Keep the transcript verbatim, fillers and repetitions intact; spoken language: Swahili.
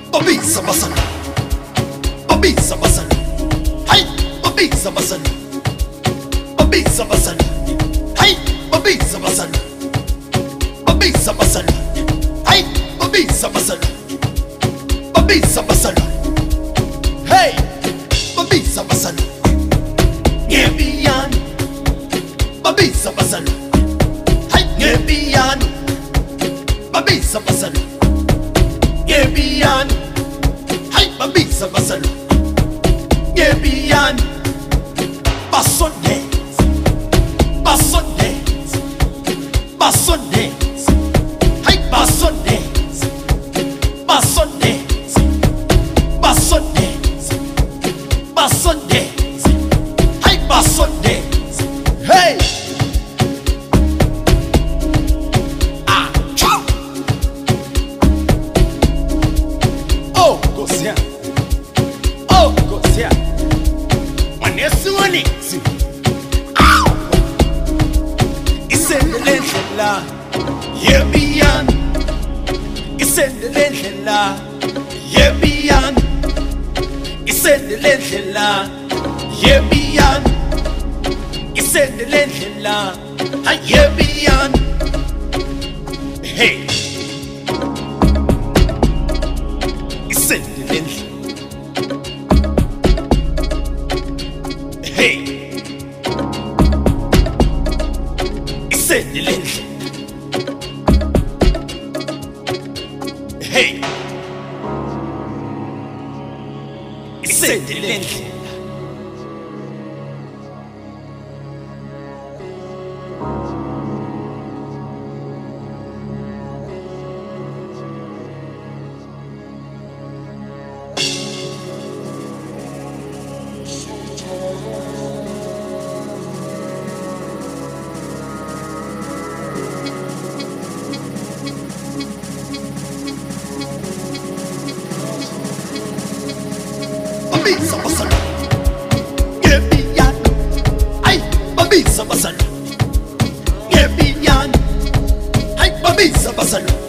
Babisa basana, babisa basana, hey, babisa basana, babisa basana, hey, babisa basana, babisa basana, hey, babisa basana, babisa basana, hey, babisa basana, ngebiyan, babisa basana, hey, ngebiyan, babisa basana, ngebiyan. Babisa basana, ngebiyan, basso dance, basso dance, basso dance, hey basso dance, basso dance, basso dance, basso dance, hey basso dance, hey. Ah, ciao. Oh, cos'è? Oh, cos'è? Ma nessuno si. Ow! Isendela, yebiyan. Isendela, yebiyan. Isendela, yebiyan. Isendela, yebiyan. Hey. Isendela. Hey, Isendela. Hey, Isendela. Babisa basana, ngebiyan, ay babisa basana, ngebiyan, ay babisa basana.